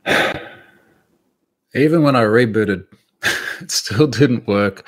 Even when I rebooted, it still didn't work.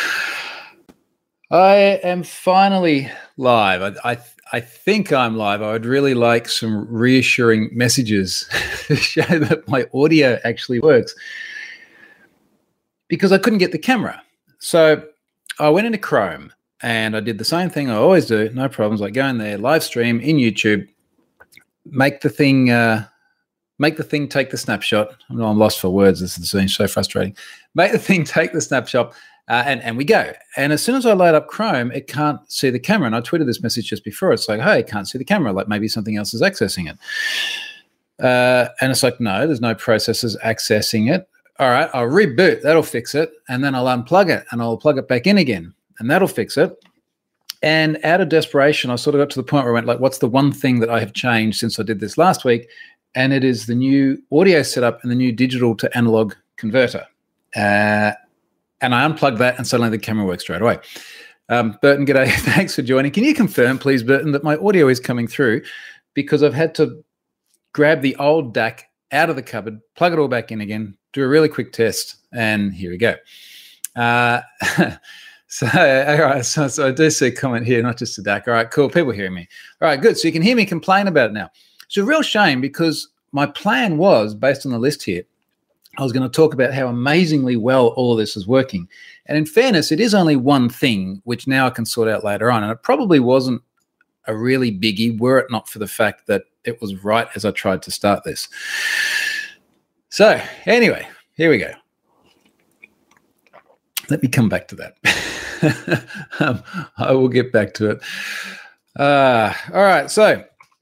I am finally live. I think I'm live. I would really like some reassuring messages to show that my audio actually works, because I couldn't get the camera. So I went into Chrome and I did the same thing I always do. No problems. I go in there, live stream in YouTube, make the thing take the snapshot. I'm lost for words. This is so frustrating. Make the thing take the snapshot, and we go. And as soon as I load up Chrome, it can't see the camera. And I tweeted this message just before. It's like, hey, I can't see the camera. Like maybe something else is accessing it. And it's like, no, there's no processors accessing it. All right, I'll reboot. That'll fix it. And then I'll unplug it and I'll plug it back in again. And that'll fix it. And out of desperation, I sort of got to the point where I went like, what's the one thing that I have changed since I did this last week? And it is the new audio setup and the new digital to analog converter. And I unplugged that and suddenly the camera works straight away. Burton, g'day. Thanks for joining. Can you confirm, please, Burton, that my audio is coming through? Because I've had to grab the old DAC out of the cupboard, plug it all back in again, do a really quick test, and here we go. So I do see a comment here, not just a DAC. All right, cool. People hearing me. All right, good. So you can hear me complain about it now. It's a real shame because my plan was, based on the list here, I was going to talk about how amazingly well all of this is working. And in fairness, it is only one thing, which now I can sort out later on. And it probably wasn't a really biggie were it not for the fact that it was right as I tried to start this. So anyway, here we go. Let me come back to that. I will get back to it. All right, so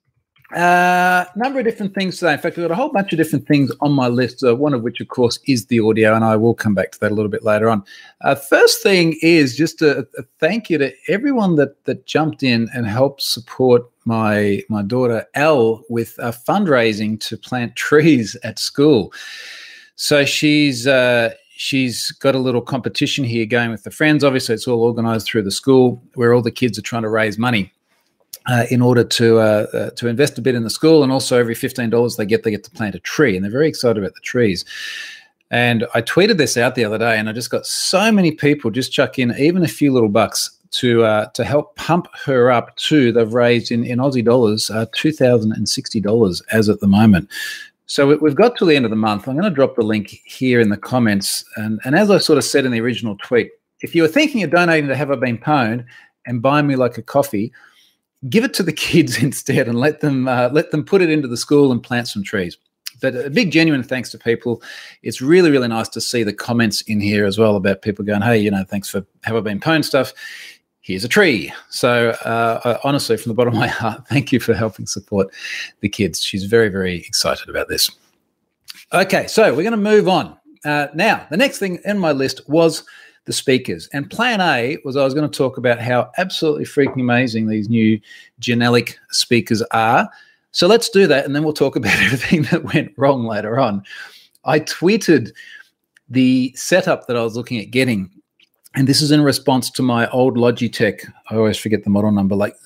number of different things today. In fact, we've got a whole bunch of different things on my list, one of which, of course, is the audio, and I will come back to that a little bit later on. First thing is just a thank you to everyone that jumped in and helped support my daughter, Elle, with fundraising to plant trees at school. So she's got a little competition here going with the friends. Obviously, it's all organised through the school where all the kids are trying to raise money in order to invest a bit in the school, and also every $15 they get to plant a tree, and they're very excited about the trees. And I tweeted this out the other day, and I just got so many people just chuck in even a few little bucks to help pump her up to, they've raised in Aussie dollars $2,060 as at the moment. So we've got to the end of the month. I'm going to drop the link here in the comments. And as I sort of said in the original tweet, if you were thinking of donating to Have I Been Pwned and buy me like a coffee, give it to the kids instead and let them put it into the school and plant some trees. But a big genuine thanks to people. It's really, really nice to see the comments in here as well about people going, hey, thanks for Have I Been Pwned stuff. Here's a tree. So honestly, from the bottom of my heart, thank you for helping support the kids. She's very, very excited about this. Okay, so we're going to move on. Now, the next thing in my list was the speakers. And plan A was I was going to talk about how absolutely freaking amazing these new Genelec speakers are. So let's do that, and then we'll talk about everything that went wrong later on. I tweeted the setup that I was looking at getting, and this is in response to my old Logitech, I always forget the model number, like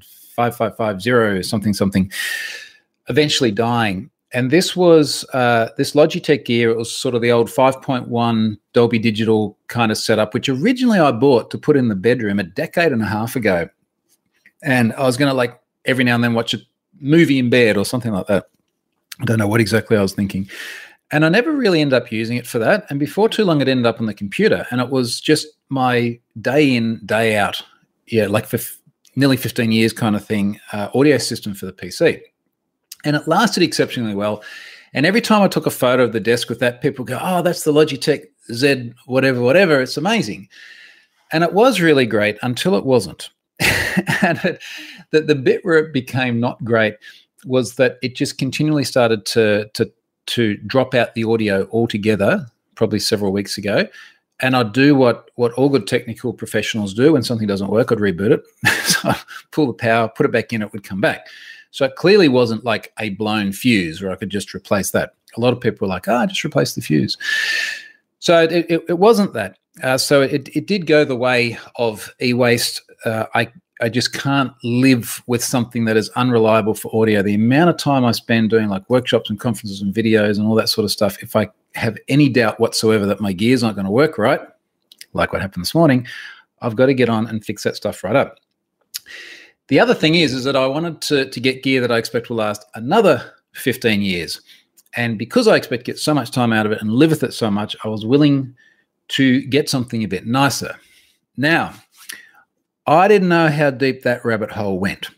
Z5550 something, eventually dying. And this was this Logitech gear. It was sort of the old 5.1 Dolby Digital kind of setup, which originally I bought to put in the bedroom a decade and a half ago. And I was going to like every now and then watch a movie in bed or something like that. I don't know what exactly I was thinking. And I never really ended up using it for that. And before too long, it ended up on the computer. And it was just my day in, day out, like for nearly 15 years kind of thing, audio system for the PC. And it lasted exceptionally well. And every time I took a photo of the desk with that, people go, oh, that's the Logitech Z whatever. It's amazing. And it was really great until it wasn't. And the bit where it became not great was that it just continually started to drop out the audio altogether, probably several weeks ago. And I'd do what all good technical professionals do when something doesn't work. I'd reboot it. So I'd pull the power, put it back in, it would come back. So it clearly wasn't like a blown fuse where I could just replace that. A lot of people were like, just replace the fuse. So it wasn't that. So it did go the way of e-waste. I I just can't live with something that is unreliable for audio. The amount of time I spend doing like workshops and conferences and videos and all that sort of stuff, if I have any doubt whatsoever that my gear's not going to work right, like what happened this morning, I've got to get on and fix that stuff right up. The other thing is that I wanted to get gear that I expect will last another 15 years. And because I expect to get so much time out of it and live with it so much, I was willing to get something a bit nicer. Now, I didn't know how deep that rabbit hole went.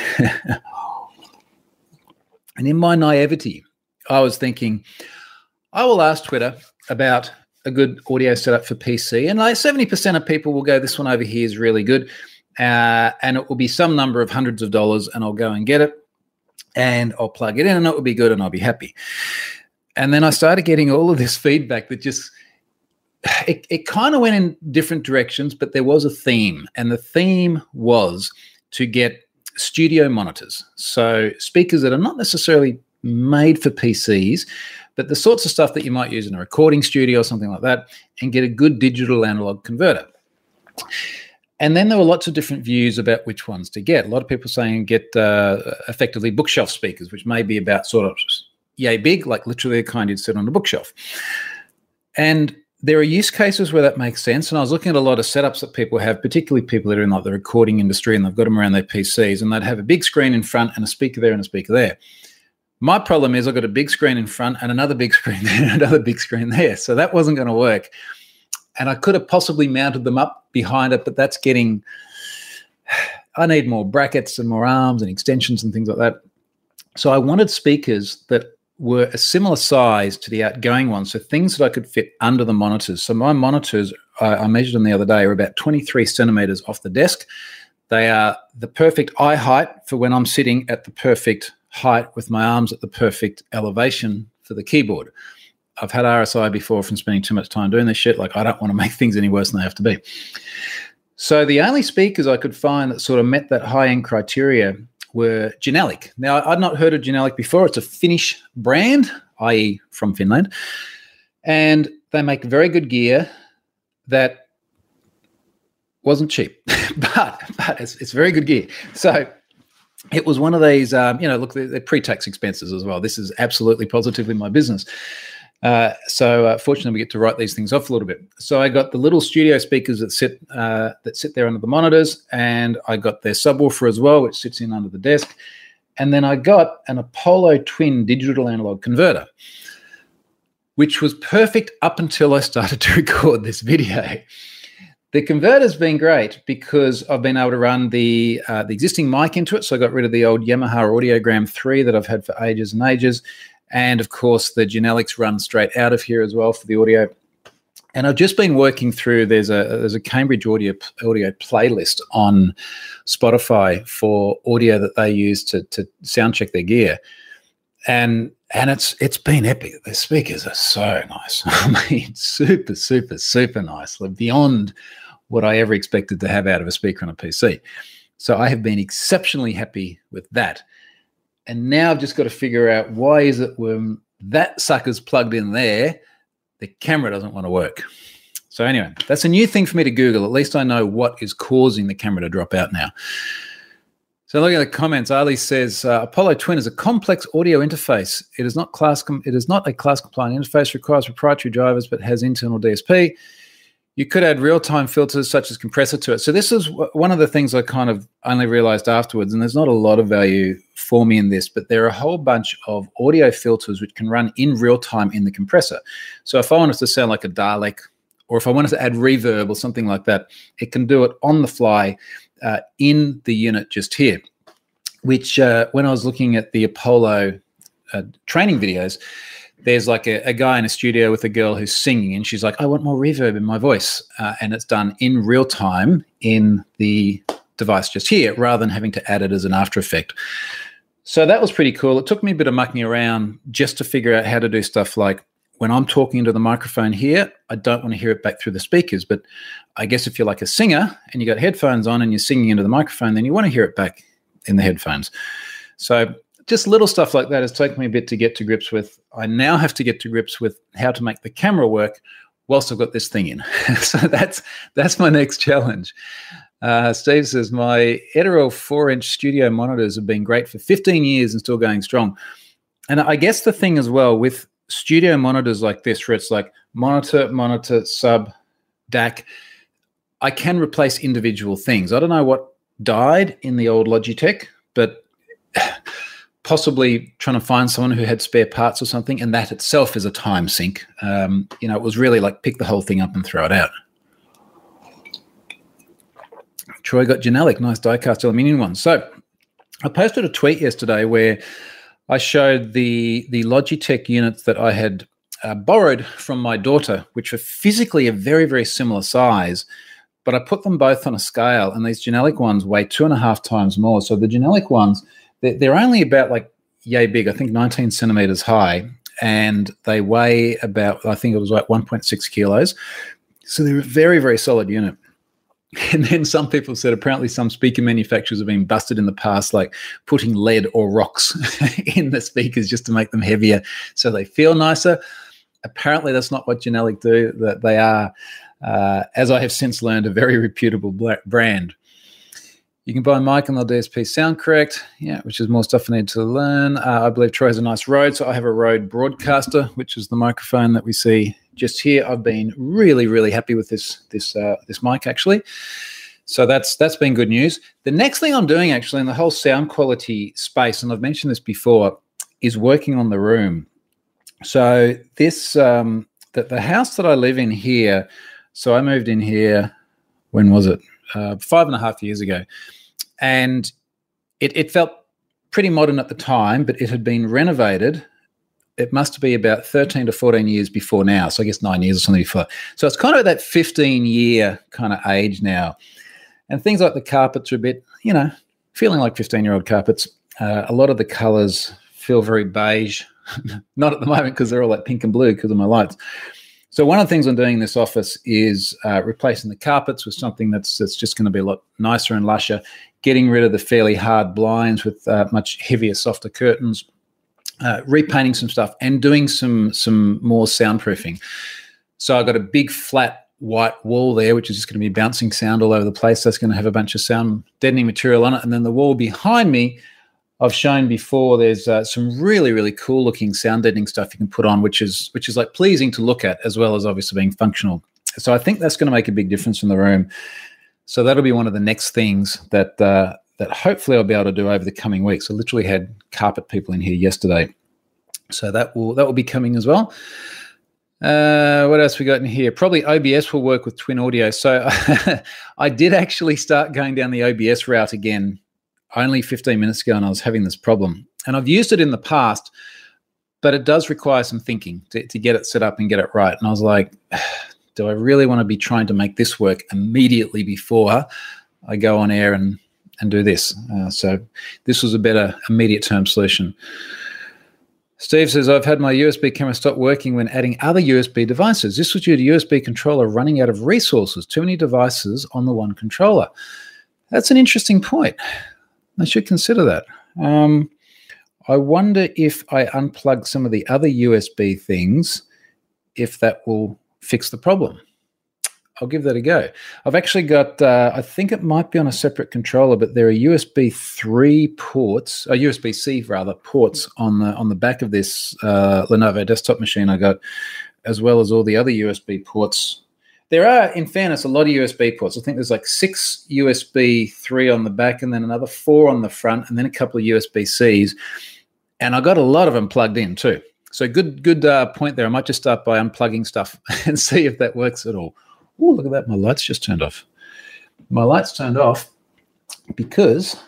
And in my naivety, I was thinking, I will ask Twitter about a good audio setup for PC. And like 70% of people will go, this one over here is really good. And it will be some number of hundreds of dollars, and I'll go and get it. And I'll plug it in and it will be good and I'll be happy. And then I started getting all of this feedback that just, it kind of went in different directions, but there was a theme. And the theme was to get studio monitors. So speakers that are not necessarily made for PCs, but the sorts of stuff that you might use in a recording studio or something like that, and get a good digital analog converter. And then there were lots of different views about which ones to get. A lot of people saying get effectively bookshelf speakers, which may be about sort of yay big, like literally the kind you'd sit on a bookshelf. And there are use cases where that makes sense. And I was looking at a lot of setups that people have, particularly people that are in like the recording industry, and they've got them around their PCs, and they'd have a big screen in front and a speaker there and a speaker there. My problem is I've got a big screen in front and another big screen there and another big screen there. So that wasn't going to work. And I could have possibly mounted them up behind it, but that's getting, I need more brackets and more arms and extensions and things like that. So I wanted speakers that were a similar size to the outgoing ones, so things that I could fit under the monitors. So my monitors, I measured them the other day, are about 23 centimeters off the desk. They are the perfect eye height for when I'm sitting at the perfect height with my arms at the perfect elevation for the keyboard. I've had RSI before from spending too much time doing this shit. Like, I don't want to make things any worse than they have to be. So the only speakers I could find that sort of met that high-end criteria were Genelec. Now, I'd not heard of Genelec before. It's a Finnish brand, i.e. from Finland. And they make very good gear that wasn't cheap, but it's very good gear. So it was one of these, look, they're pre-tax expenses as well. This is absolutely positively my business. So fortunately, we get to write these things off a little bit. So I got the little studio speakers that sit there under the monitors, and I got their subwoofer as well, which sits in under the desk. And then I got an Apollo Twin digital analog converter, which was perfect up until I started to record this video. The converter's been great because I've been able to run the existing mic into it. So I got rid of the old Yamaha Audiogram 3 that I've had for ages and ages. And, of course, the Genelecs run straight out of here as well for the audio. And I've just been working through, there's a Cambridge audio playlist on Spotify for audio that they use to sound check their gear. And it's been epic. The speakers are so nice. I mean, super, super, super nice. Like beyond what I ever expected to have out of a speaker on a PC. So I have been exceptionally happy with that. And now I've just got to figure out why is it when that sucker's plugged in there, the camera doesn't want to work. So anyway, that's a new thing for me to Google. At least I know what is causing the camera to drop out now. So looking at the comments, Ali says, Apollo Twin is a complex audio interface. It is not a class-compliant interface, requires proprietary drivers, but has internal DSP. You could add real-time filters such as compressor to it. So this is one of the things I kind of only realized afterwards, and there's not a lot of value for me in this, but there are a whole bunch of audio filters which can run in real time in the compressor. So if I wanted to sound like a Dalek, or if I wanted to add reverb or something like that, it can do it on the fly in the unit just here, which when I was looking at the Apollo training videos, there's like a guy in a studio with a girl who's singing, and she's like, I want more reverb in my voice. And it's done in real time in the device just here, rather than having to add it as an after effect. So that was pretty cool. It took me a bit of mucking around just to figure out how to do stuff like when I'm talking into the microphone here, I don't want to hear it back through the speakers. But I guess if you're like a singer and you got headphones on and you're singing into the microphone, then you want to hear it back in the headphones. So just little stuff like that has taken me a bit to get to grips with. I now have to get to grips with how to make the camera work whilst I've got this thing in. So that's my next challenge. Steve says, my Edirol 4-inch studio monitors have been great for 15 years and still going strong. And I guess the thing as well with studio monitors like this, where it's like monitor, sub, DAC, I can replace individual things. I don't know what died in the old Logitech, but possibly trying to find someone who had spare parts or something, and that itself is a time sink. It was really like pick the whole thing up and throw it out. Troy got Genelec, nice die-cast aluminium one. So I posted a tweet yesterday where I showed the Logitech units that I had borrowed from my daughter, which were physically a very, very similar size, but I put them both on a scale, and these Genelec ones weigh 2.5 times more. So the Genelec ones, they're only about like yay big, I think 19 centimeters high, and they weigh about, I think it was like 1.6 kilos. So they're a very, very solid unit. And then some people said apparently some speaker manufacturers have been busted in the past, like putting lead or rocks in the speakers just to make them heavier so they feel nicer. Apparently that's not what Genelec do. That they are, as I have since learned, a very reputable brand. You can buy a mic and they'll DSP sound correct, which is more stuff I need to learn. I believe Troy has a nice Rode, so I have a Rode Broadcaster, which is the microphone that we see just here. I've been really, really happy with this mic actually. So that's been good news. The next thing I'm doing actually in the whole sound quality space, and I've mentioned this before, is working on the room. So this the house that I live in here. So I moved in here. When was it? 5.5 years ago, and it felt pretty modern at the time, but it had been renovated. It must be about 13 to 14 years before now, so I guess 9 years or something before. So it's kind of that 15-year kind of age now, and things like the carpets are a bit, feeling like 15-year-old carpets. A lot of the colours feel very beige, not at the moment because they're all like pink and blue because of my lights. So one of the things I'm doing in this office is replacing the carpets with something that's just going to be a lot nicer and lusher, getting rid of the fairly hard blinds with much heavier, softer curtains, repainting some stuff, and doing some more soundproofing. So I've got a big flat white wall there, which is just going to be bouncing sound all over the place. That's going to have a bunch of sound deadening material on it. And then the wall behind me, I've shown before, there's some really, really cool looking sound deadening stuff you can put on, which is like pleasing to look at, as well as obviously being functional. So I think that's going to make a big difference in the room. So that'll be one of the next things that hopefully I'll be able to do over the coming weeks. I literally had carpet people in here yesterday. So that will be coming as well. What else we got in here? Probably OBS will work with Twin Audio. So I did actually start going down the OBS route again only 15 minutes ago, and I was having this problem. And I've used it in the past, but it does require some thinking to get it set up and get it right. And I was like, do I really want to be trying to make this work immediately before I go on air and do this? So this was a better immediate term solution. Steve says, I've had my USB camera stop working when adding other USB devices. This was due to USB controller running out of resources. Too many devices on the one controller. That's an interesting point. I should consider that. I wonder if I unplug some of the other USB things, if that will fix the problem. I'll give that a go. I've actually got, I think it might be on a separate controller, but there are USB 3 ports, or USB-C rather, ports on the back of this Lenovo desktop machine I got, as well as all the other USB ports. There are, in fairness, a lot of USB ports. I think there's like 6 USB 3 on the back, and then another 4 on the front, and then a couple of USB-Cs. And I got a lot of them plugged in too. So good point there. I might just start by unplugging stuff and see if that works at all. Oh, look at that. My lights just turned off. My lights turned off because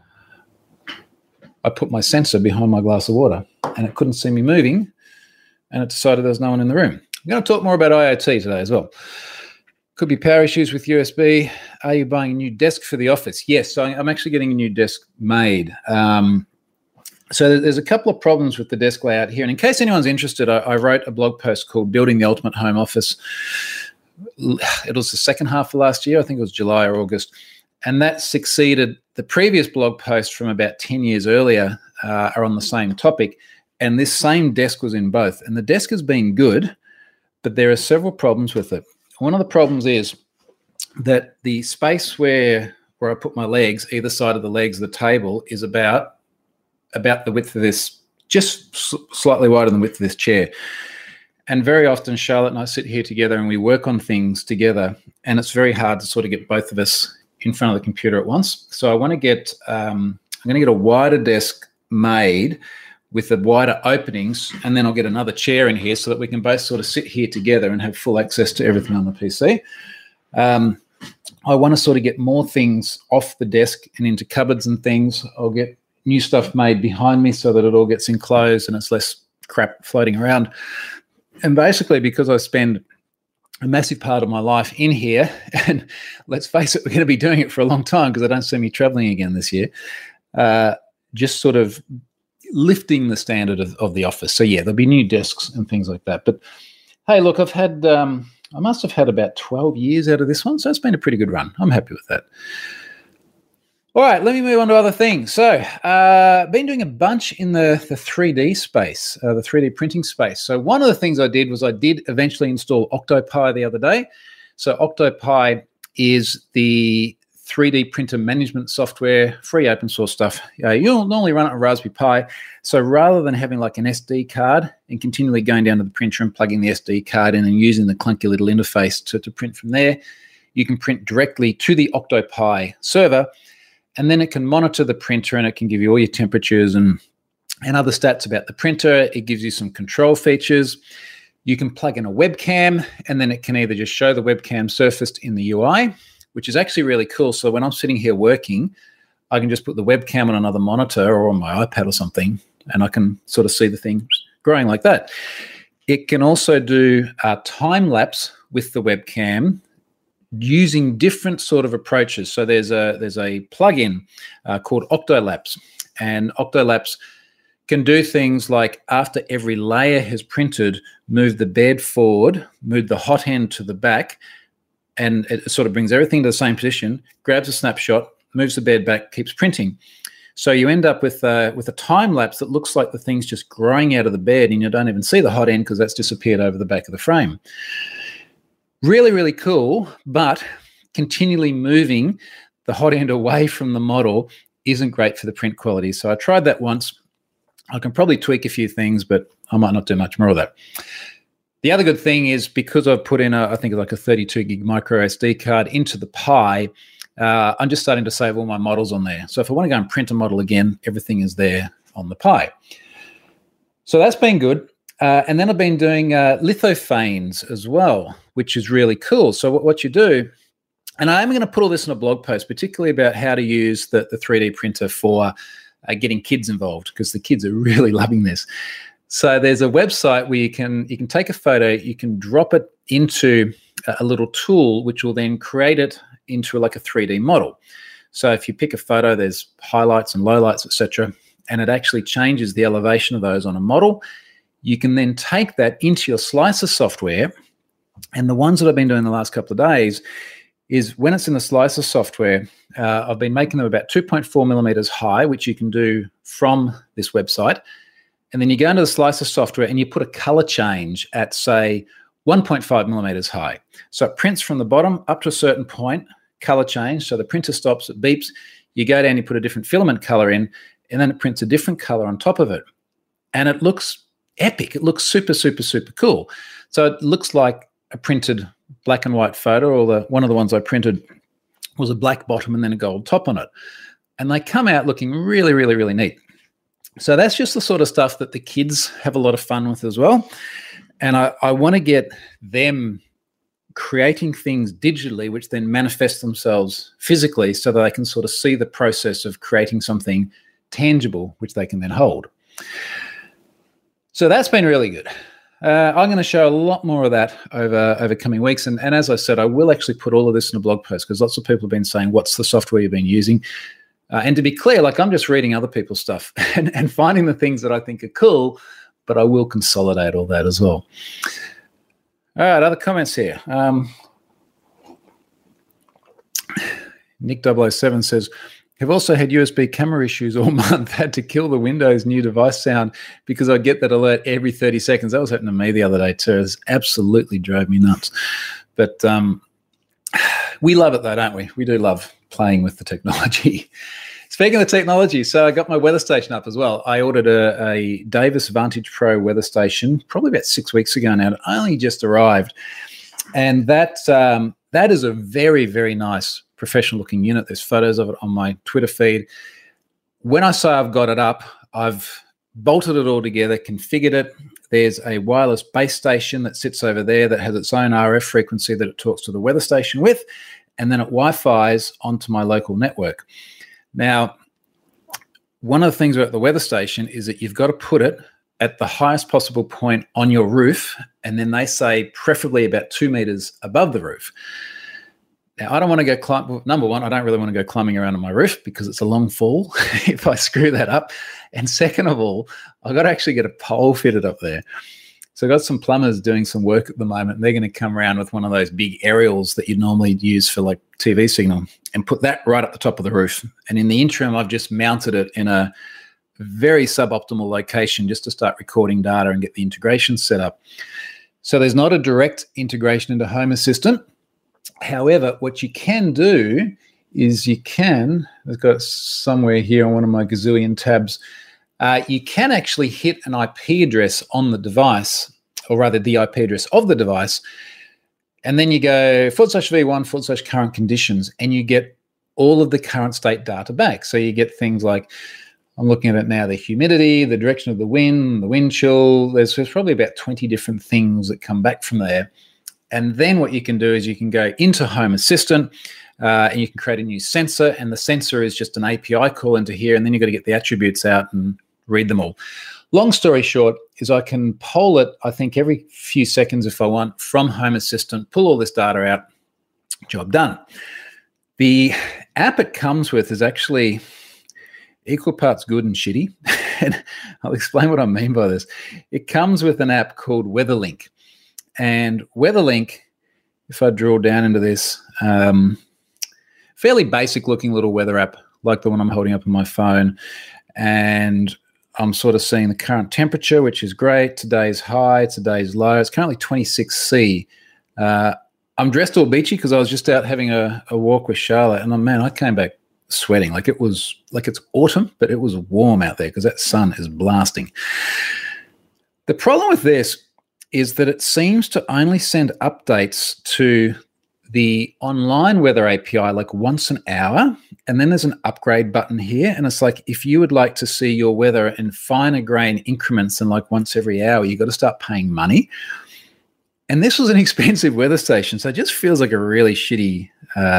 I put my sensor behind my glass of water and it couldn't see me moving, and it decided there was no one in the room. I'm going to talk more about IoT today as well. Could be power issues with USB. Are you buying a new desk for the office? Yes, so I'm actually getting a new desk made. So there's a couple of problems with the desk layout here. And in case anyone's interested, I wrote a blog post called Building the Ultimate Home Office. It was the second half of last year. I think it was July or August. And that succeeded the previous blog post from about 10 years earlier are on the same topic. And this same desk was in both. And the desk has been good, but there are several problems with it. One of the problems is that the space where I put my legs, either side of the legs of the table, is about the width of this, just slightly wider than the width of this chair. And very often Charlotte and I sit here together and we work on things together, and it's very hard to sort of get both of us in front of the computer at once. So I want to get, I'm going to get a wider desk made with the wider openings, and then I'll get another chair in here so that we can both sort of sit here together and have full access to everything on the PC. I want to sort of get more things off the desk and into cupboards and things. I'll get new stuff made behind me so that it all gets enclosed and it's less crap floating around. And basically, because I spend a massive part of my life in here, and let's face it, we're going to be doing it for a long time because I don't see me traveling again this year, just sort of lifting the standard of the office. So, yeah, there'll be new desks and things like that. But, hey, look, I've had... I must have had about 12 years out of this one, so it's been a pretty good run. I'm happy with that. All right, let me move on to other things. So been doing a bunch in the 3D space, the 3D printing space. So one of the things I did was I did eventually install Octopi the other day. So Octopi is the 3D printer management software, free open source stuff. You'll normally run it on Raspberry Pi. So rather than having like an SD card and continually going down to the printer and plugging the SD card in and using the clunky little interface to print from there, you can print directly to the Octopi server, and then it can monitor the printer and it can give you all your temperatures and other stats about the printer. It gives you some control features. You can plug in a webcam, and then it can either just show the webcam surfaced in the UI, which is actually really cool. So when I'm sitting here working, I can just put the webcam on another monitor or on my iPad or something, and I can sort of see the thing growing like that. It can also do a time lapse with the webcam using different sort of approaches. So there's a plugin called Octolapse, and Octolapse can do things like after every layer has printed, move the bed forward, move the hot end to the back, and it sort of brings everything to the same position, grabs a snapshot, moves the bed back, keeps printing. So you end up with a time lapse that looks like the thing's just growing out of the bed, and you don't even see the hot end because that's disappeared over the back of the frame. Really, really cool, but continually moving the hot end away from the model isn't great for the print quality. So I tried that once. I can probably tweak a few things, but I might not do much more of that. The other good thing is because I've put in I think like a 32 gig micro SD card into the Pi, I'm just starting to save all my models on there. So if I want to go and print a model again, everything is there on the Pi. So that's been good. And then I've been doing lithophanes as well, which is really cool. So what you do, and I'm going to put all this in a blog post, particularly about how to use the 3D printer for getting kids involved, because the kids are really loving this. So there's a website where you can take a photo, you can drop it into a little tool, which will then create it into like a 3D model. So if you pick a photo, there's highlights and lowlights, etc., and it actually changes the elevation of those on a model. You can then take that into your slicer software, and the ones that I've been doing the last couple of days is when it's in the slicer software, I've been making them about 2.4 millimeters high, which you can do from this website. And then you go into the slicer software and you put a color change at, say, 1.5 millimeters high. So it prints from the bottom up to a certain point, color change. So the printer stops, it beeps. You go down, you put a different filament color in, and then it prints a different color on top of it. And it looks epic. It looks super, super, super cool. So it looks like a printed black and white photo, or one of the ones I printed was a black bottom and then a gold top on it. And they come out looking really, really, really neat. So that's just the sort of stuff that the kids have a lot of fun with as well. And I want to get them creating things digitally, which then manifest themselves physically, so that they can sort of see the process of creating something tangible, which they can then hold. So that's been really good. I'm going to show a lot more of that over coming weeks. And as I said, I will actually put all of this in a blog post, because lots of people have been saying, what's the software you've been using? And to be clear, like, I'm just reading other people's stuff and finding the things that I think are cool, but I will consolidate all that as well. All right, other comments here. Nick007 says, I've also had USB camera issues all month, had to kill the Windows new device sound because I get that alert every 30 seconds. That was happening to me the other day too. It absolutely drove me nuts. But We love it though, don't we? We do love playing with the technology. Speaking of technology, so I got my weather station up as well. I ordered a Davis Vantage Pro weather station probably about 6 weeks ago now. It only just arrived. And that is a very, very nice professional-looking unit. There's photos of it on my Twitter feed. When I say I've got it up, I've bolted it all together, configured it. There's a wireless base station that sits over there that has its own RF frequency that it talks to the weather station with, and then it Wi-Fi's onto my local network. Now, one of the things about the weather station is that you've got to put it at the highest possible point on your roof, and then they say preferably about 2 meters above the roof. Now, I don't want to go climb. Number one, I don't really want to go climbing around on my roof because it's a long fall if I screw that up. And second of all, I've got to actually get a pole fitted up there. So I've got some plumbers doing some work at the moment, and they're going to come around with one of those big aerials that you normally use for like TV signal and put that right up the top of the roof. And in the interim, I've just mounted it in a very suboptimal location just to start recording data and get the integration set up. So there's not a direct integration into Home Assistant. However, what you can do is I've got it somewhere here on one of my gazillion tabs, you can actually hit an IP address on the device, or rather the IP address of the device, and then you go /v1 /current conditions, and you get all of the current state data back. So you get things like, I'm looking at it now, the humidity, the direction of the wind chill. There's probably about 20 different things that come back from there. And then what you can do is you can go into Home Assistant and you can create a new sensor, and the sensor is just an API call into here, and then you've got to get the attributes out and read them all. Long story short is I can poll it, I think, every few seconds if I want from Home Assistant, pull all this data out, job done. The app it comes with is actually equal parts good and shitty. And I'll explain what I mean by this. It comes with an app called WeatherLink. And WeatherLink, if I drill down into this, fairly basic looking little weather app like the one I'm holding up on my phone. And I'm sort of seeing the current temperature, which is great. Today's high, today's low. It's currently 26 C. I'm dressed all beachy because I was just out having a walk with Charlotte, and man, I came back sweating. Like it's autumn, but it was warm out there because that sun is blasting. The problem with this is that it seems to only send updates to the online weather API like once an hour, and then there's an upgrade button here, and it's like if you would like to see your weather in finer grain increments than like once every hour, you got to start paying money. And this was an expensive weather station, so it just feels like a really shitty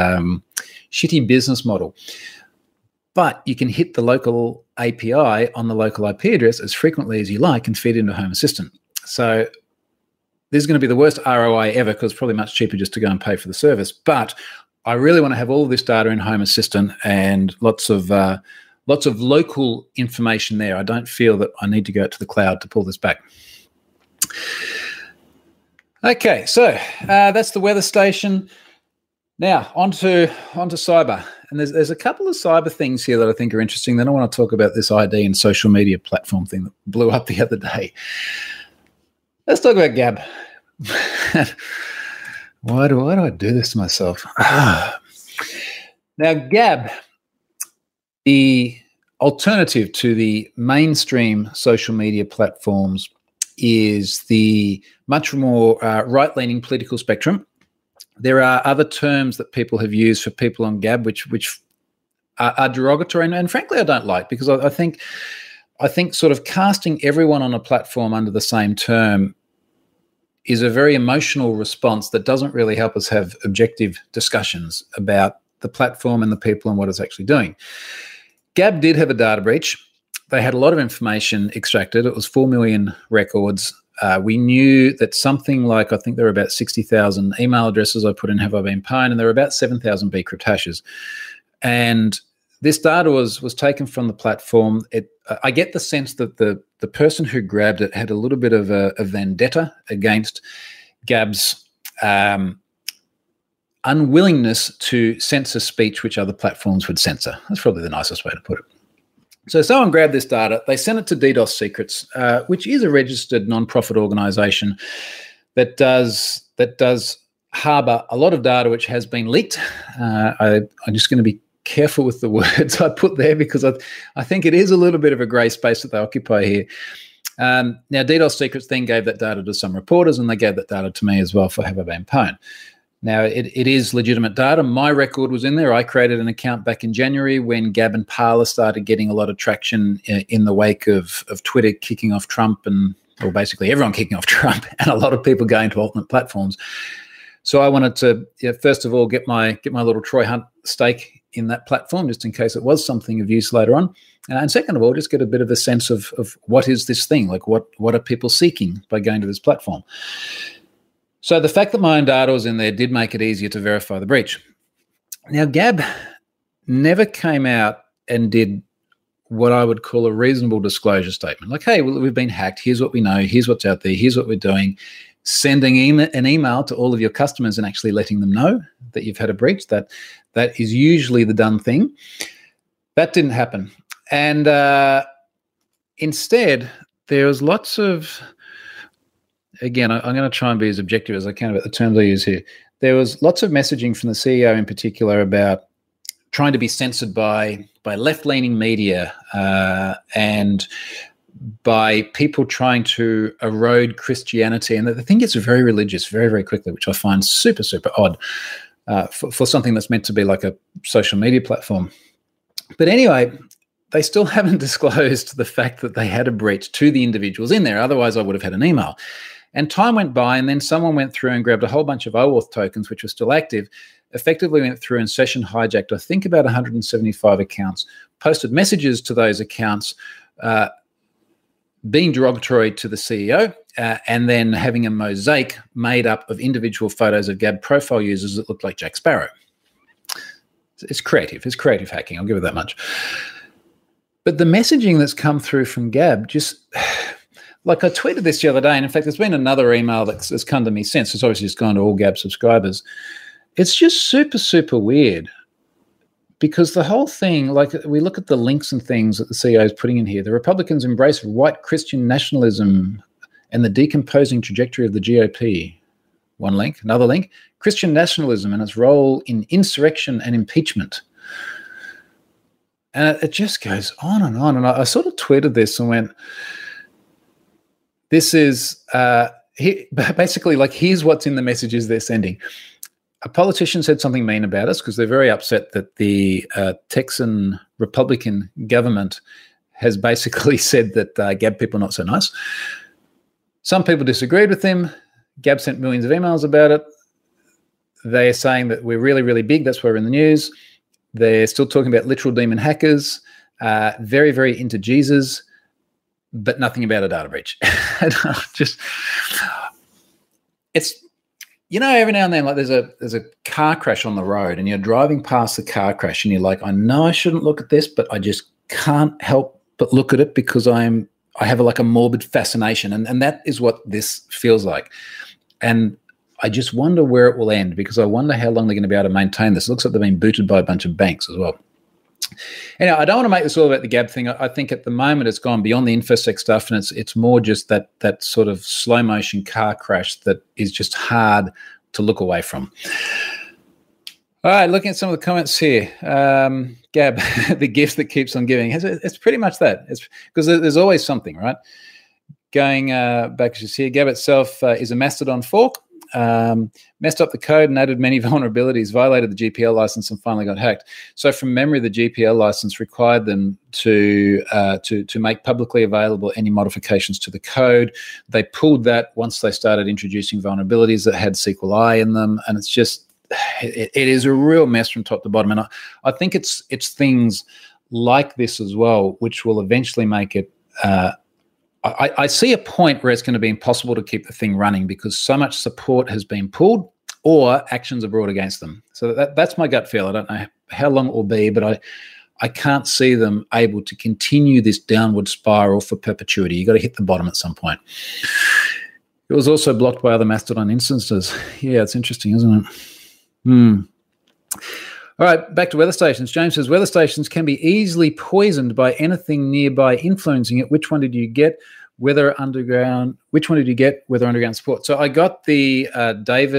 business model. But you can hit the local API on the local IP address as frequently as you like and feed into Home Assistant. So this is going to be the worst ROI ever because it's probably much cheaper just to go and pay for the service. But I really want to have all of this data in Home Assistant and lots of local information there. I don't feel that I need to go to the cloud to pull this back. Okay, so that's the weather station. Now onto cyber, and there's a couple of cyber things here that I think are interesting. Then I want to talk about this ID and social media platform thing that blew up the other day. Let's talk about Gab. Why do I do this to myself? Now, Gab, the alternative to the mainstream social media platforms, is the much more right-leaning political spectrum. There are other terms that people have used for people on Gab which are derogatory, and frankly I don't like, because I think sort of casting everyone on a platform under the same term is a very emotional response that doesn't really help us have objective discussions about the platform and the people and what it's actually doing. Gab did have a data breach. They had a lot of information extracted. It was 4 million records. We knew that something like, I think there were about 60,000 email addresses I put in Have I Been Pwned, and there were about 7,000 bcrypt hashes. And this data was taken from the platform. I get the sense that the person who grabbed it had a little bit of a vendetta against Gab's unwillingness to censor speech which other platforms would censor. That's probably the nicest way to put it. So someone grabbed this data. They sent it to DDoS Secrets, which is a registered non-profit organization that does harbour a lot of data which has been leaked. I'm just going to be careful with the words I put there because I think it is a little bit of a grey space that they occupy here. Now, DDoS Secrets then gave that data to some reporters, and they gave that data to me as well for Have I Been Pwned. Now, it is legitimate data. My record was in there. I created an account back in January when Gab and Parler started getting a lot of traction in the wake of Twitter kicking off Trump or basically everyone kicking off Trump and a lot of people going to alternate platforms. So I wanted to, first of all, get my little Troy Hunt stake in that platform just in case it was something of use later on. And second of all, just get a bit of a sense of what is this thing? Like what are people seeking by going to this platform? So the fact that my own data was in there did make it easier to verify the breach. Now, Gab never came out and did what I would call a reasonable disclosure statement. Like, hey, well, we've been hacked. Here's what we know. Here's what's out there. Here's what we're doing. Sending an email to all of your customers and actually letting them know that you've had a breach. That is usually the done thing. That didn't happen. And instead, there was lots of... Again, I'm going to try and be as objective as I can about the terms I use here. There was lots of messaging from the CEO in particular about trying to be censored by left-leaning media and by people trying to erode Christianity. And the thing gets very religious very, very quickly, which I find super, super odd for something that's meant to be like a social media platform. But anyway, they still haven't disclosed the fact that they had a breach to the individuals in there. Otherwise, I would have had an email. And time went by, and then someone went through and grabbed a whole bunch of OAuth tokens, which were still active, effectively went through and session hijacked, I think, about 175 accounts, posted messages to those accounts, being derogatory to the CEO, and then having a mosaic made up of individual photos of Gab profile users that looked like Jack Sparrow. It's creative. It's creative hacking. I'll give it that much. But the messaging that's come through from Gab just... Like I tweeted this the other day, and in fact, there's been another email that's come to me since. It's obviously just gone to all Gab subscribers. It's just super, super weird because the whole thing, like we look at the links and things that the CEO is putting in here. The Republicans embrace white Christian nationalism and the decomposing trajectory of the GOP. One link. Another link. Christian nationalism and its role in insurrection and impeachment. And it just goes on and on. And I sort of tweeted this and went... This is basically like, here's what's in the messages they're sending. A politician said something mean about us because they're very upset that the Texan Republican government has basically said that Gab people are not so nice. Some people disagreed with him. Gab sent millions of emails about it. They're saying that we're really, really big. That's why we're in the news. They're still talking about literal demon hackers, very, very into Jesus, but nothing about a data breach. It's, every now and then, like there's a car crash on the road and you're driving past the car crash and you're like, I know I shouldn't look at this, but I just can't help but look at it because I have a morbid fascination. And that is what this feels like. And I just wonder where it will end because I wonder how long they're going to be able to maintain this. It looks like they've been booted by a bunch of banks as well. Anyway, I don't want to make this all about the Gab thing. I think at the moment it's gone beyond the InfoSec stuff, and it's more just that sort of slow motion car crash that is just hard to look away from. All right, looking at some of the comments here. Gab, the gift that keeps on giving. It's pretty much that. It's because there's always something, right? Going back to here, Gab itself is a Mastodon fork. Messed up the code and added many vulnerabilities, violated the GPL license, and finally got hacked. So from memory, the GPL license required them to make publicly available any modifications to the code. They pulled that once they started introducing vulnerabilities that had SQLi in them, and it's just it is a real mess from top to bottom. And I think it's things like this as well which will eventually make it. I see a point where it's going to be impossible to keep the thing running because so much support has been pulled or actions are brought against them. So that's my gut feel. I don't know how long it will be, but I can't see them able to continue this downward spiral for perpetuity. You've got to hit the bottom at some point. It was also blocked by other Mastodon instances. Yeah, it's interesting, isn't it? All right, back to weather stations. James says, weather stations can be easily poisoned by anything nearby influencing it. Which one did you get? Which one did you get? Weather underground support. So I got the Davis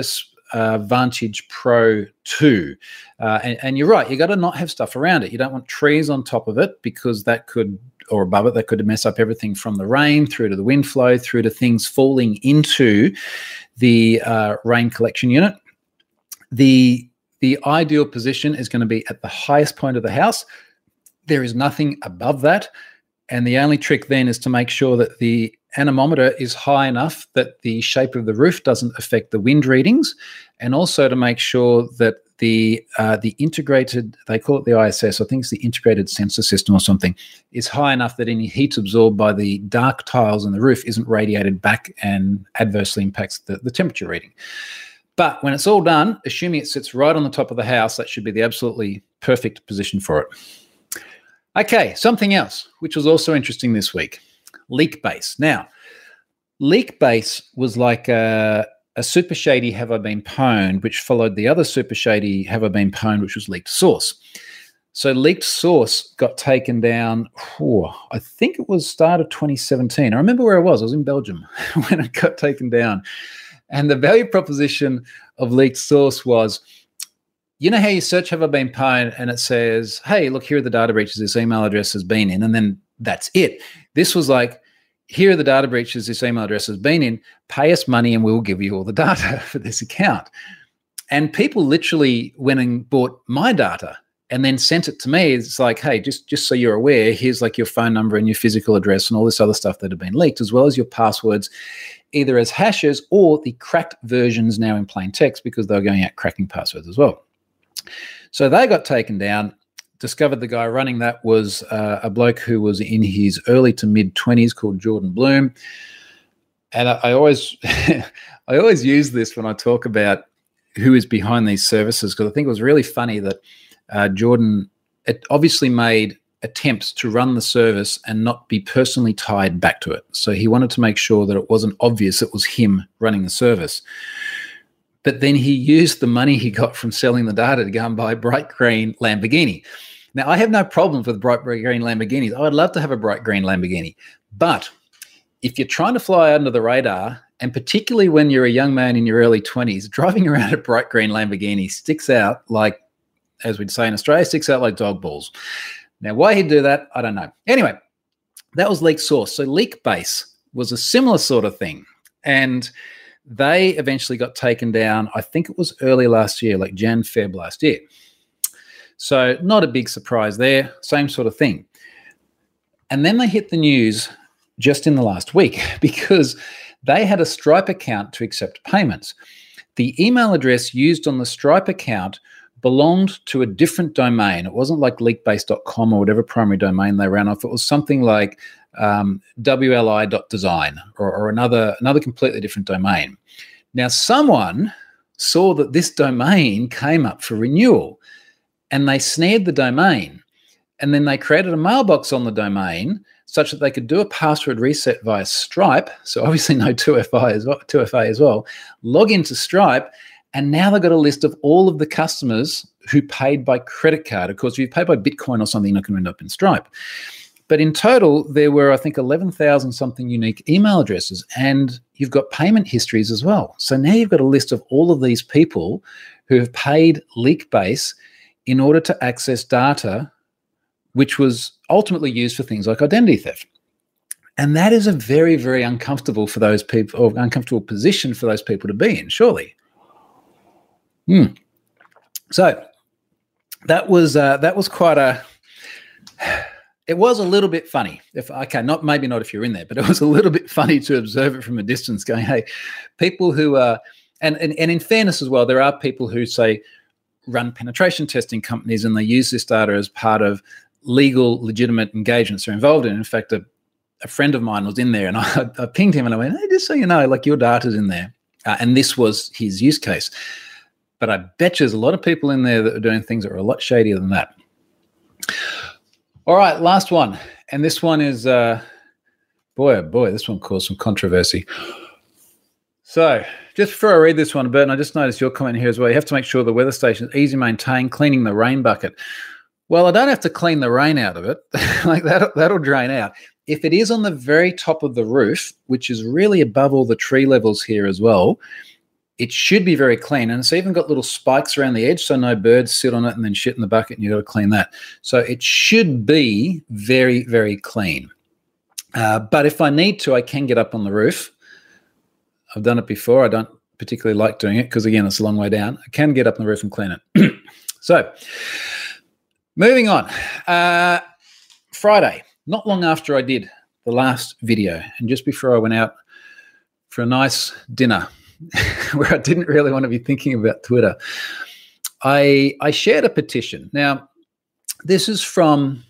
Vantage Pro 2. And you're right, you got to not have stuff around it. You don't want trees on top of it because that could, or above it, that could mess up everything from the rain through to the wind flow, through to things falling into the rain collection unit. The ideal position is going to be at the highest point of the house. There is nothing above that. And the only trick then is to make sure that the anemometer is high enough that the shape of the roof doesn't affect the wind readings, and also to make sure that the integrated, they call it the ISS, I think it's the integrated sensor system or something, is high enough that any heat absorbed by the dark tiles in the roof isn't radiated back and adversely impacts the temperature reading. But when it's all done, assuming it sits right on the top of the house, that should be the absolutely perfect position for it. Okay, something else, which was also interesting this week, leak base. Now, leak base was like a super shady have I been pwned, which followed the other super shady have I been pwned, which was leaked source. So leaked source got taken down, I think it was start of 2017. I remember where I was in Belgium when it got taken down. And the value proposition of leaked source was, you know how you search have I been pwned and it says, hey, look, here are the data breaches this email address has been in, and then that's it. This was like, here are the data breaches this email address has been in, pay us money and we'll give you all the data for this account. And people literally went and bought my data and then sent it to me. It's like, hey, just so you're aware, here's like your phone number and your physical address and all this other stuff that have been leaked, as well as your passwords, either as hashes or the cracked versions now in plain text, because they were going out cracking passwords as well. So they got taken down. Discovered the guy running that was a bloke who was in his early to mid 20s called Jordan Bloom. And I always I always use this when I talk about who is behind these services, because I think it was really funny that Jordan obviously made attempts to run the service and not be personally tied back to it. So he wanted to make sure that it wasn't obvious it was him running the service. But then he used the money he got from selling the data to go and buy bright green Lamborghini. Now, I have no problems with bright green Lamborghinis. I would love to have a bright green Lamborghini. But if you're trying to fly under the radar, and particularly when you're a young man in your early 20s, driving around a bright green Lamborghini sticks out like, as we'd say in Australia, sticks out like dog balls. Now, why he'd do that, I don't know. Anyway, that was leak source. So leak base was a similar sort of thing. And they eventually got taken down, I think it was early last year, like Jan, Feb last year. So not a big surprise there, same sort of thing. And then they hit the news just in the last week because they had a Stripe account to accept payments. The email address used on the Stripe account belonged to a different domain. It wasn't like leakbase.com or whatever primary domain they ran off. It was something like wli.design or another completely different domain. Now, someone saw that this domain came up for renewal and they snared the domain, and then they created a mailbox on the domain such that they could do a password reset via Stripe, so obviously no 2FA as well, log into Stripe, and now they've got a list of all of the customers who paid by credit card. Of course, if you pay by Bitcoin or something, you're not going to end up in Stripe. But in total, there were, I think, 11,000 something unique email addresses, and you've got payment histories as well. So now you've got a list of all of these people who have paid Leakbase in order to access data, which was ultimately used for things like identity theft. And that is a very, very uncomfortable for those people, or uncomfortable position for those people to be in, surely. So that was quite a. It was a little bit funny. Maybe not if you're in there, but it was a little bit funny to observe it from a distance. Going, hey, people who are, and in fairness as well, there are people who say run penetration testing companies, and they use this data as part of legal, legitimate engagements they're involved in. In fact, a friend of mine was in there, and I pinged him and I went, hey, just so you know, like your data's in there, and this was his use case. But I bet there's a lot of people in there that are doing things that are a lot shadier than that. All right, last one. And this one is, boy, oh boy, this one caused some controversy. So just before I read this one, Bert, and I just noticed your comment here as well, you have to make sure the weather station is easy to maintain, cleaning the rain bucket. Well, I don't have to clean the rain out of it. Like that'll drain out. If it is on the very top of the roof, which is really above all the tree levels here as well, it should be very clean. And it's even got little spikes around the edge so no birds sit on it and then shit in the bucket and you've got to clean that. So it should be very, very clean. But if I need to, I can get up on the roof. I've done it before. I don't particularly like doing it because, again, it's a long way down. I can get up on the roof and clean it. So moving on. Friday, not long after I did the last video and just before I went out for a nice dinner where I didn't really want to be thinking about Twitter, I shared a petition. Now, this is from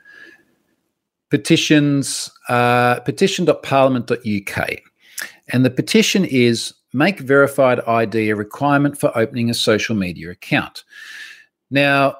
petition.parliament.uk. And the petition is make verified ID a requirement for opening a social media account. Now,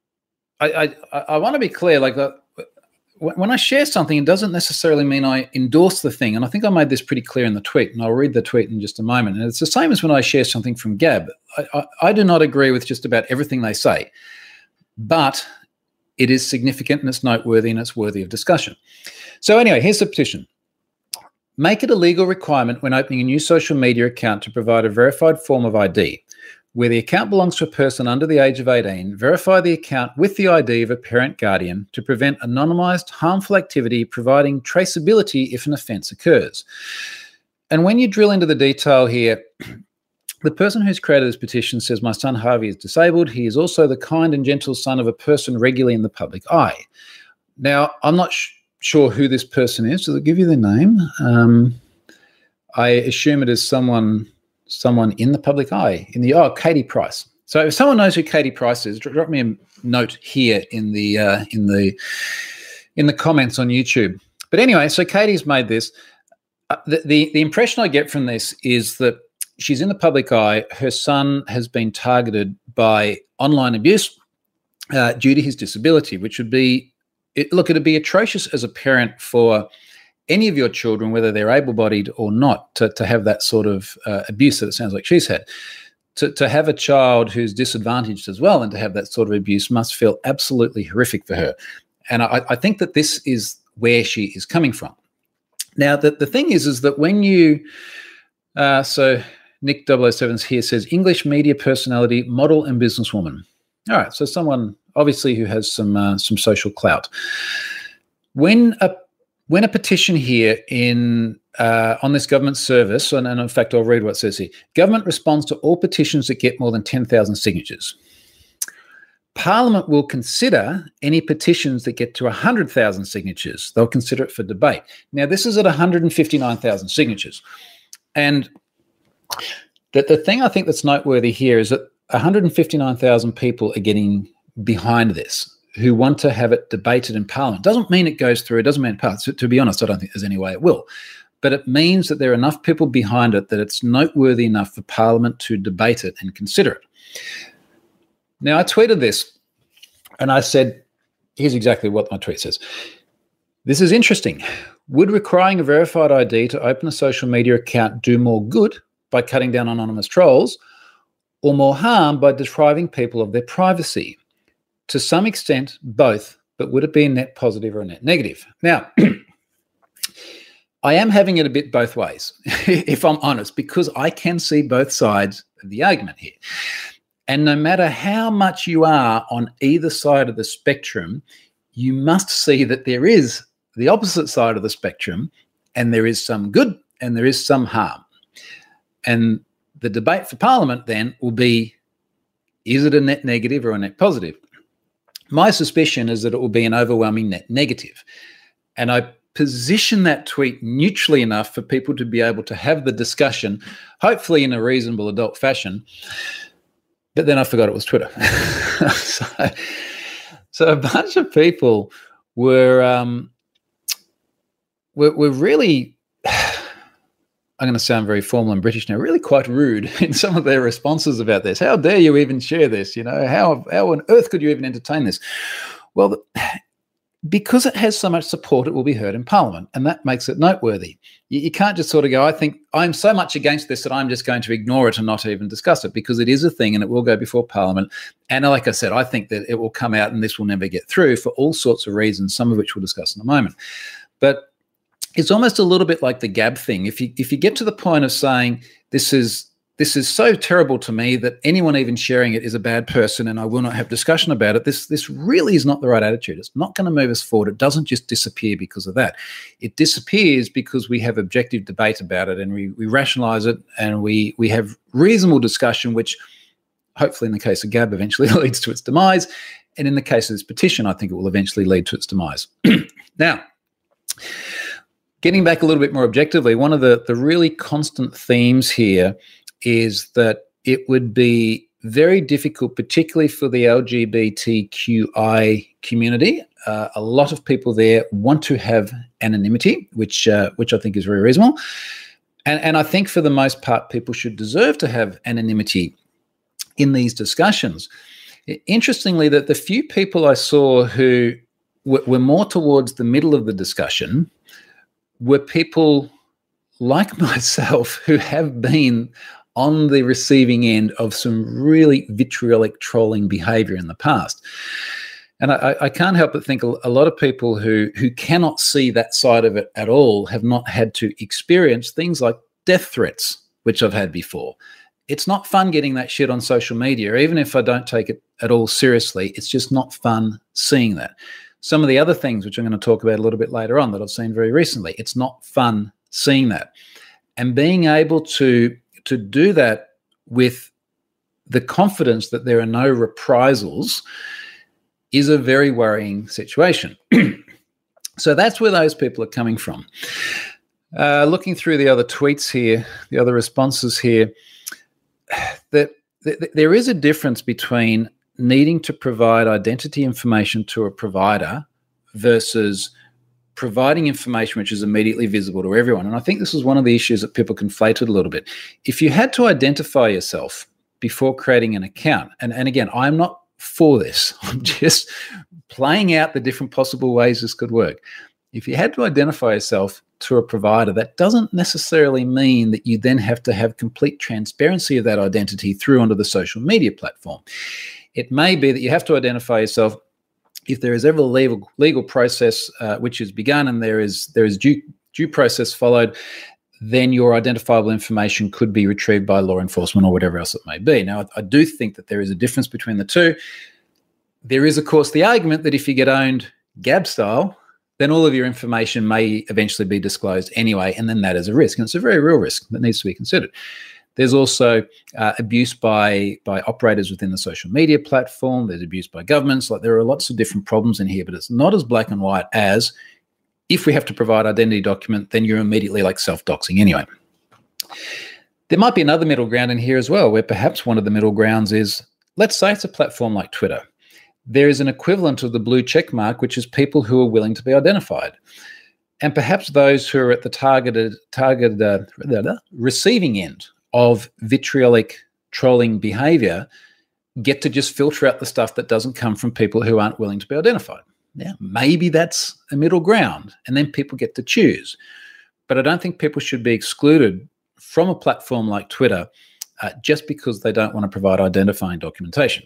I want to be clear, like when I share something, it doesn't necessarily mean I endorse the thing. And I think I made this pretty clear in the tweet, and I'll read the tweet in just a moment. And it's the same as when I share something from Gab. I do not agree with just about everything they say, but it is significant and it's noteworthy and it's worthy of discussion. So anyway, here's the petition. Make it a legal requirement when opening a new social media account to provide a verified form of ID. Where the account belongs to a person under the age of 18, verify the account with the ID of a parent guardian to prevent anonymised harmful activity, providing traceability if an offence occurs. And when you drill into the detail here, the person who's created this petition says, my son Harvey is disabled. He is also the kind and gentle son of a person regularly in the public eye. Now, I'm not sure who this person is. Does it give you the name? I assume it is someone in the public eye, Katie Price. So if someone knows who Katie Price is, drop me a note here in the comments on YouTube. But anyway, so Katie's made this. The impression I get from this is that she's in the public eye. Her son has been targeted by online abuse due to his disability, which would be, it'd be atrocious as a parent for any of your children, whether they're able-bodied or not, to have that sort of abuse that it sounds like she's had. To have a child who's disadvantaged as well and to have that sort of abuse must feel absolutely horrific for her. And I think that this is where she is coming from. Now, the thing is that when you so Nick 007 here says, English media personality, model and businesswoman. All right, so someone obviously who has some social clout. When a petition here on this government service, and in fact, I'll read what it says here. Government responds to all petitions that get more than 10,000 signatures. Parliament will consider any petitions that get to 100,000 signatures. They'll consider it for debate. Now, this is at 159,000 signatures. And the thing I think that's noteworthy here is that 159,000 people are getting behind this, who want to have it debated in Parliament. Doesn't mean it goes through. It doesn't mean it passes. To be honest, I don't think there's any way it will. But it means that there are enough people behind it that it's noteworthy enough for Parliament to debate it and consider it. Now, I tweeted this, and I said, here's exactly what my tweet says. This is interesting. Would requiring a verified ID to open a social media account do more good by cutting down on anonymous trolls, or more harm by depriving people of their privacy? To some extent, both, but would it be a net positive or a net negative? Now, I am having it a bit both ways, if I'm honest, because I can see both sides of the argument here. And no matter how much you are on either side of the spectrum, you must see that there is the opposite side of the spectrum, and there is some good and there is some harm. And the debate for Parliament then will be, is it a net negative or a net positive? My suspicion is that it will be an overwhelming net negative. And I position that tweet neutrally enough for people to be able to have the discussion, hopefully in a reasonable adult fashion. But then I forgot it was Twitter. so a bunch of people were really, I'm going to sound very formal and British now, really quite rude in some of their responses about this. How dare you even share this? You know, how on earth could you even entertain this? Well, because it has so much support, it will be heard in Parliament, and that makes it noteworthy. You can't just sort of go, I think I'm so much against this that I'm just going to ignore it and not even discuss it, because it is a thing and it will go before Parliament. And like I said, I think that it will come out and this will never get through for all sorts of reasons, some of which we'll discuss in a moment. But it's almost a little bit like the Gab thing. If you get to the point of saying this is this is so terrible to me that anyone even sharing it is a bad person and I will not have discussion about it. This really is not the right attitude. It's not going to move us forward. It doesn't just disappear because of that. It disappears because we have objective debate about it and we rationalize it and we have reasonable discussion, which hopefully in the case of Gab eventually leads to its demise. And in the case of this petition, I think it will eventually lead to its demise. Now, getting back a little bit more objectively, one of the really constant themes here is that it would be very difficult, particularly for the LGBTQI community. A lot of people there want to have anonymity, which I think is very reasonable. And I think for the most part, people should deserve to have anonymity in these discussions. Interestingly, that the few people I saw who were more towards the middle of the discussion were people like myself who have been on the receiving end of some really vitriolic trolling behavior in the past. And I can't help but think a lot of people who cannot see that side of it at all have not had to experience things like death threats, which I've had before. It's not fun getting that shit on social media. Even if I don't take it at all seriously, it's just not fun seeing that. Some of the other things, which I'm going to talk about a little bit later on, that I've seen very recently, it's not fun seeing that. And being able to do that with the confidence that there are no reprisals is a very worrying situation. So that's where those people are coming from. Looking through the other tweets here, the other responses here, that there is a difference between needing to provide identity information to a provider versus providing information which is immediately visible to everyone. And I think this is one of the issues that people conflated a little bit. If you had to identify yourself before creating an account, and again, I'm not for this, I'm just playing out the different possible ways this could work. If you had to identify yourself to a provider, that doesn't necessarily mean that you then have to have complete transparency of that identity through onto the social media platform. It may be that you have to identify yourself if there is ever a legal process which is begun and there is due process followed, then your identifiable information could be retrieved by law enforcement or whatever else it may be. Now, I do think that there is a difference between the two. There is, of course, the argument that if you get owned Gab style, then all of your information may eventually be disclosed anyway, and then that is a risk. And it's a very real risk that needs to be considered. There's also abuse by operators within the social media platform. There's abuse by governments. Like, there are lots of different problems in here, but it's not as black and white as if we have to provide identity document, then you're immediately like self-doxing anyway. There might be another middle ground in here as well, where perhaps one of the middle grounds is, let's say it's a platform like Twitter. There is an equivalent of the blue check mark, which is people who are willing to be identified. And perhaps those who are at the targeted receiving end of vitriolic trolling behavior get to just filter out the stuff that doesn't come from people who aren't willing to be identified. Now, maybe that's a middle ground, and then people get to choose. But I don't think people should be excluded from a platform like Twitter just because they don't want to provide identifying documentation.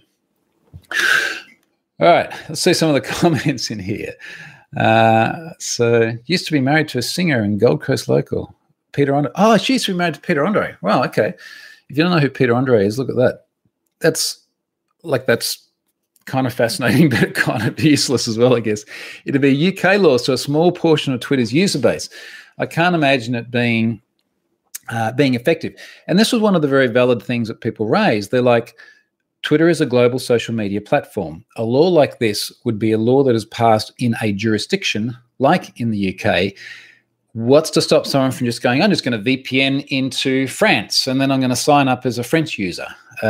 All right, let's see some of the comments in here. So, used to be married to a singer and Gold Coast local, Peter Andre. Oh, she used to be married to Peter Andre. Wow, okay. If you don't know who Peter Andre is, look at that. That's kind of fascinating, but kind of useless as well, I guess. It'd be UK law, so a small portion of Twitter's user base. I can't imagine it being effective. And this was one of the very valid things that people raised. They're like, Twitter is a global social media platform. A law like this would be a law that is passed in a jurisdiction like in the UK. What's to stop someone from just going, I'm just going to VPN into France and then I'm going to sign up as a French user?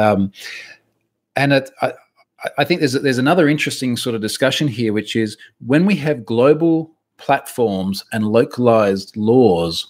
I think there's another interesting sort of discussion here, which is when we have global platforms and localized laws,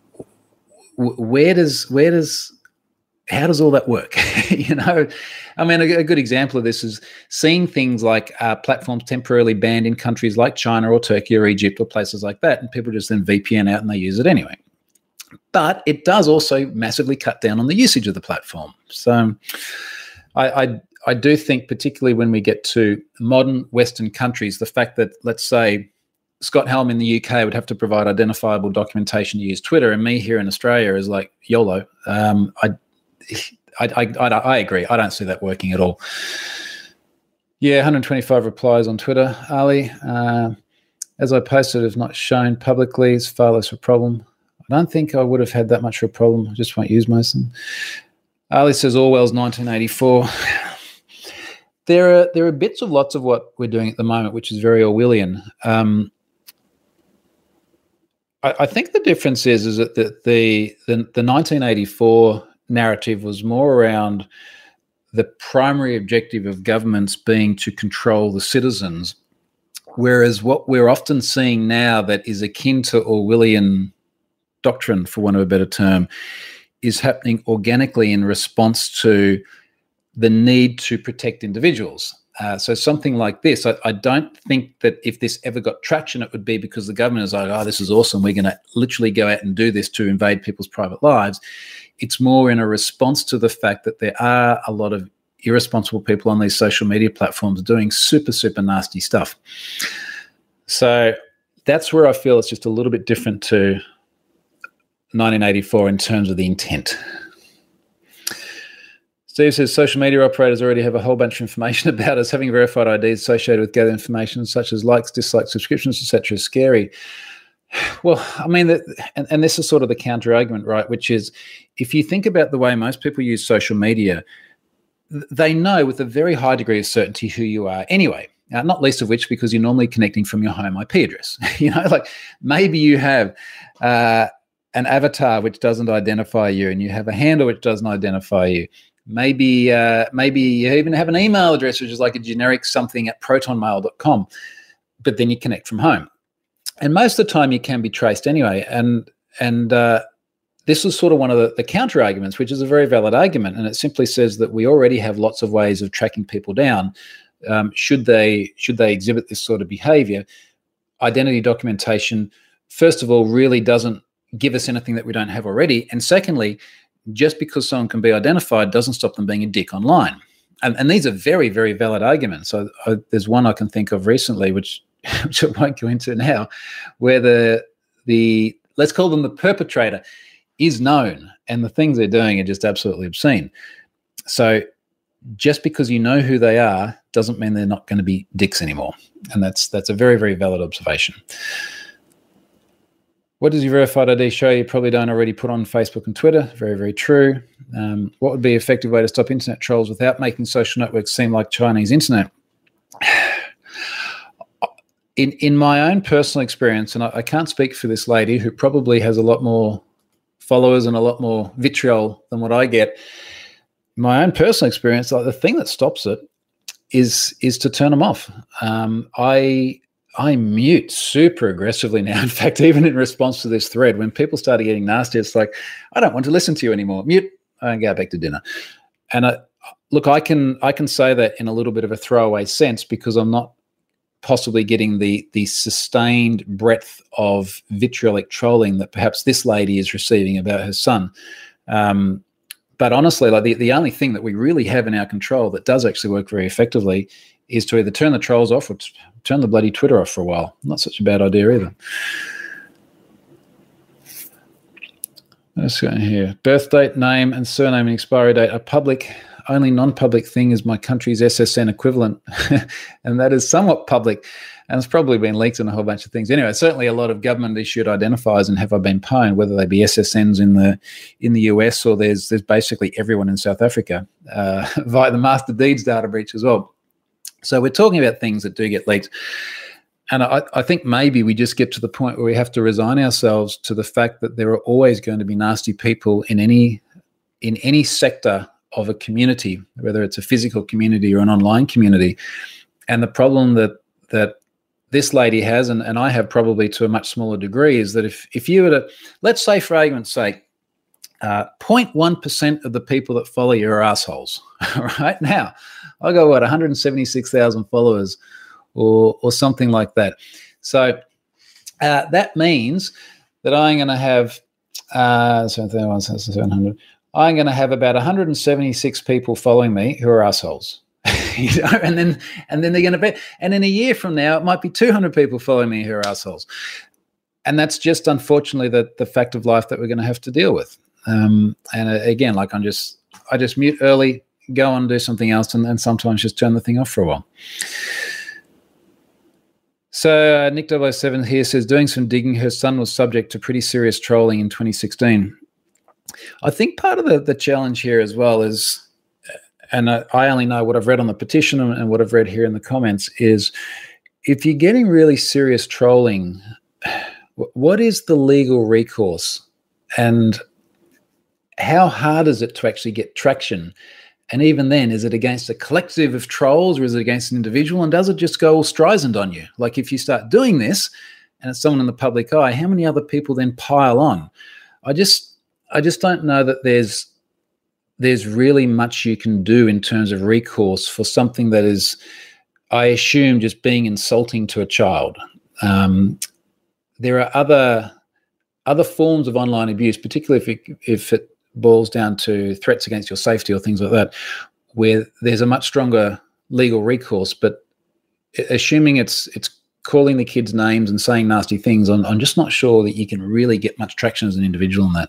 how does all that work? I mean, a good example of this is seeing things like platforms temporarily banned in countries like China or Turkey or Egypt or places like that, and people just then VPN out and they use it anyway. But it does also massively cut down on the usage of the platform. So I do think, particularly when we get to modern Western countries, the fact that, let's say, Scott Helm in the UK would have to provide identifiable documentation to use Twitter, and me here in Australia is like YOLO. I agree. I don't see that working at all. Yeah, 125 replies on Twitter, Ali. As I posted, if not shown publicly, it's far less of a problem. I don't think I would have had that much of a problem. I just won't use most of them. Ali says Orwell's 1984. There are bits of lots of what we're doing at the moment, which is very Orwellian. I think the difference is that the 1984 narrative was more around the primary objective of governments being to control the citizens, whereas what we're often seeing now that is akin to Orwellian doctrine, for want of a better term, is happening organically in response to the need to protect individuals. So something like this, I don't think that if this ever got traction, it would be because the government is like, oh, this is awesome, we're going to literally go out and do this to invade people's private lives. It's more in a response to the fact that there are a lot of irresponsible people on these social media platforms doing super, super nasty stuff. So that's where I feel it's just a little bit different to 1984 in terms of the intent. Steve says social media operators already have a whole bunch of information about us. Having verified IDs associated with gathered information such as likes, dislikes, subscriptions, etc. is scary. Well, I mean, and this is sort of the counter argument, right? Which is, if you think about the way most people use social media, they know with a very high degree of certainty who you are anyway. Not least of which because you're normally connecting from your home IP address. Like maybe you have an avatar which doesn't identify you, and you have a handle which doesn't identify you. Maybe you even have an email address which is like a generic something at protonmail.com, but then you connect from home. And most of the time you can be traced anyway. And this was sort of one of the counter arguments, which is a very valid argument. And it simply says that we already have lots of ways of tracking people down. Should they exhibit this sort of behavior, identity documentation, first of all, really doesn't give us anything that we don't have already. And secondly, just because someone can be identified doesn't stop them being a dick online. And these are very, very valid arguments. So there's one I can think of recently, which I won't go into now, where the let's call them the perpetrator is known, and the things they're doing are just absolutely obscene. So just because you know who they are doesn't mean they're not going to be dicks anymore. And that's a very, very valid observation. What does your verified ID show you probably don't already put on Facebook and Twitter? Very, very true. What would be an effective way to stop internet trolls without making social networks seem like Chinese internet? In my own personal experience, and I can't speak for this lady who probably has a lot more followers and a lot more vitriol than what I get. My own personal experience, like the thing that stops it is to turn them off. I mute super aggressively now. In fact, even in response to this thread, when people started getting nasty, it's like, I don't want to listen to you anymore. Mute. I go back to dinner. And look, I can say that in a little bit of a throwaway sense because I'm not possibly getting the sustained breadth of vitriolic trolling that perhaps this lady is receiving about her son. But honestly, like the only thing that we really have in our control that does actually work very effectively is to either turn the trolls off or turn the bloody Twitter off for a while. Not such a bad idea either. Let's go in here. Birth date, name, and surname and expiry date are public. Only non-public thing is my country's SSN equivalent, and that is somewhat public, and it's probably been leaked in a whole bunch of things. Anyway, certainly a lot of government-issued identifiers and have I been pwned, whether they be SSNs in the US or there's basically everyone in South Africa via the Master Deeds data breach as well. So we're talking about things that do get leaked. And I think maybe we just get to the point where we have to resign ourselves to the fact that there are always going to be nasty people in any sector of a community, whether it's a physical community or an online community. And the problem that this lady has, and I have probably to a much smaller degree, is that if you were to, let's say for argument's sake, 0.1% of the people that follow you are assholes. Right now, I got 176,000 followers or something like that. So that means that I'm going to have 700. I'm going to have about 176 people following me who are assholes. and then they're going to be, and in a year from now, it might be 200 people following me who are assholes. And that's just unfortunately the fact of life that we're going to have to deal with. And again, like I'm just I just mute early, go on and do something else, and sometimes just turn the thing off for a while. So Nick 007 here says, doing some digging, her son was subject to pretty serious trolling in 2016. I think part of the challenge here as well is, and I only know what I've read on the petition and what I've read here in the comments, is if you're getting really serious trolling, what is the legal recourse? And how hard is it to actually get traction? And even then, is it against a collective of trolls or is it against an individual? And does it just go all Streisand on you? Like if you start doing this and it's someone in the public eye, how many other people then pile on? I just don't know that there's really much you can do in terms of recourse for something that is, I assume, just being insulting to a child. There are other forms of online abuse, particularly if it boils down to threats against your safety or things like that, where there's a much stronger legal recourse. But assuming it's calling the kids names and saying nasty things, I'm just not sure that you can really get much traction as an individual in that.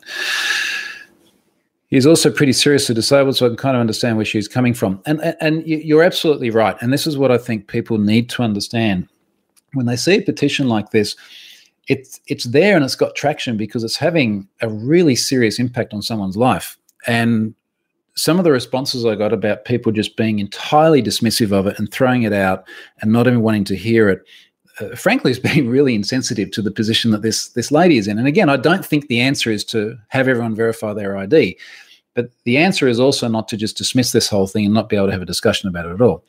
He's also pretty seriously disabled, so I can kind of understand where she's coming from. And you're absolutely right. And this is what I think people need to understand. When they see a petition like this, it's there and it's got traction because it's having a really serious impact on someone's life. And some of the responses I got about people just being entirely dismissive of it and throwing it out and not even wanting to hear it, frankly, has been really insensitive to the position that this lady is in. And again, I don't think the answer is to have everyone verify their ID, but the answer is also not to just dismiss this whole thing and not be able to have a discussion about it at all.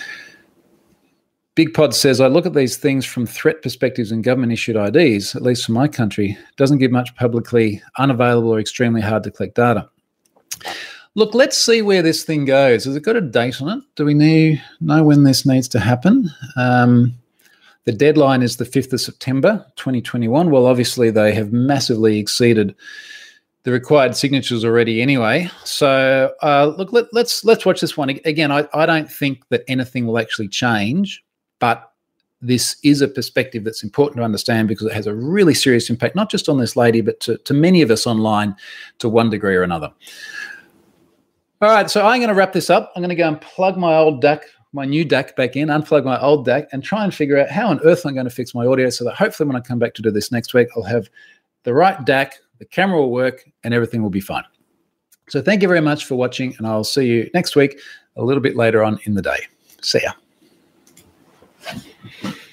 Big Pod says, I look at these things from threat perspectives and government-issued IDs, at least for my country, doesn't give much publicly unavailable or extremely hard to collect data. Look, let's see where this thing goes. Has it got a date on it? Do we know when this needs to happen? The deadline is the 5th of September, 2021. Well, obviously, they have massively exceeded the required signatures already anyway. So, look, let's watch this one. Again, I don't think that anything will actually change, but this is a perspective that's important to understand because it has a really serious impact, not just on this lady, but to many of us online to one degree or another. All right, so I'm going to wrap this up. I'm going to go and plug my old DAC, my new DAC back in, unplug my old DAC, and try and figure out how on earth I'm going to fix my audio so that hopefully when I come back to do this next week, I'll have the right DAC, the camera will work, and everything will be fine. So thank you very much for watching, and I'll see you next week a little bit later on in the day. See ya.